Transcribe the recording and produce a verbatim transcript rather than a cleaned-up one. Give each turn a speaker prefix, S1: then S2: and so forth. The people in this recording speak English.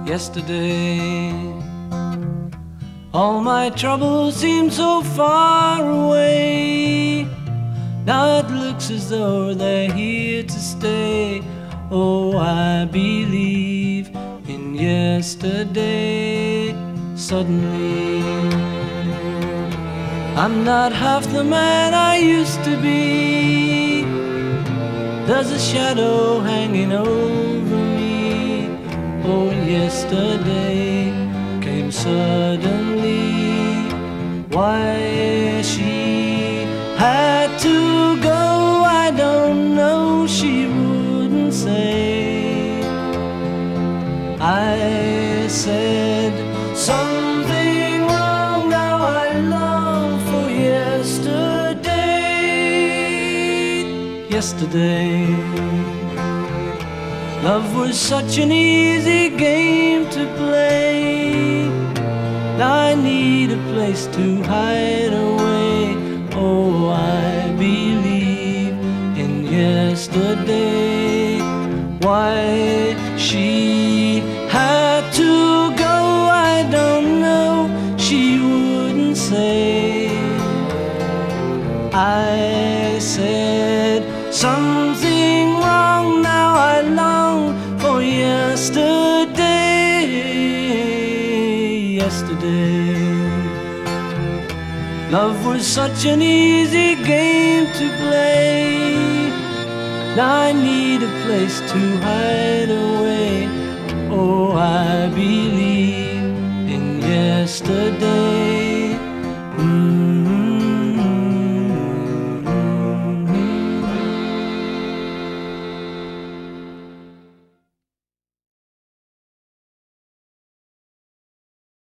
S1: yesterday. All my troubles seem so far away. Now it looks as though they're here to stay. Oh, I believe in yesterday. Suddenly, I'm not half the man I used to be. There's a shadow hanging over me. Oh, yesterday came suddenly. Why she had to go, I don't know, she wouldn't say. I said something wrong, now I long for yesterday. Yesterday, love was such an easy game to play. Now I need a place to hide away. Oh, I believe in yesterday. Why she had to go, I don't know, she wouldn't say. I said something wrong, now I long for yesterday. Yesterday, love was such an easy game to play. Now I need a place to hide away. Oh, I believe in yesterday.